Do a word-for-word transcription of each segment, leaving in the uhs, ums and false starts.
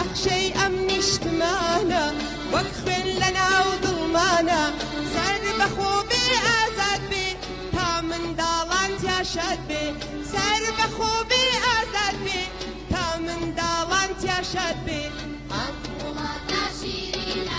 نەخشەی ئەم نیشتمانە وەک خوێن لەناو دڵمانە سەر بەخۆ بێ ئازاد بێ تا منداڵان تیاشاد بێ سەر بەخۆ بێ ئازاد بێ تا منداڵان تیاشاد بێ ئەم وڵاتە شیرینە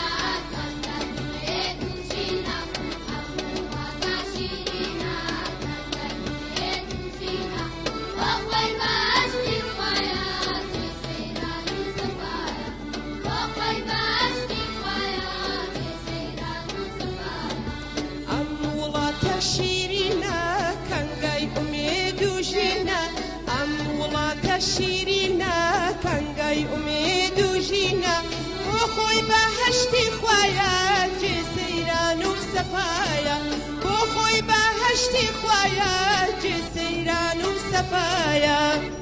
شیرینە کەنگای ئومێد و ژینە بۆ خۆی بەهەشتی خوایە جێ سەیران و سەفایە بۆ خۆی بەهەشتی خوایە جێ سەیران و سەفایە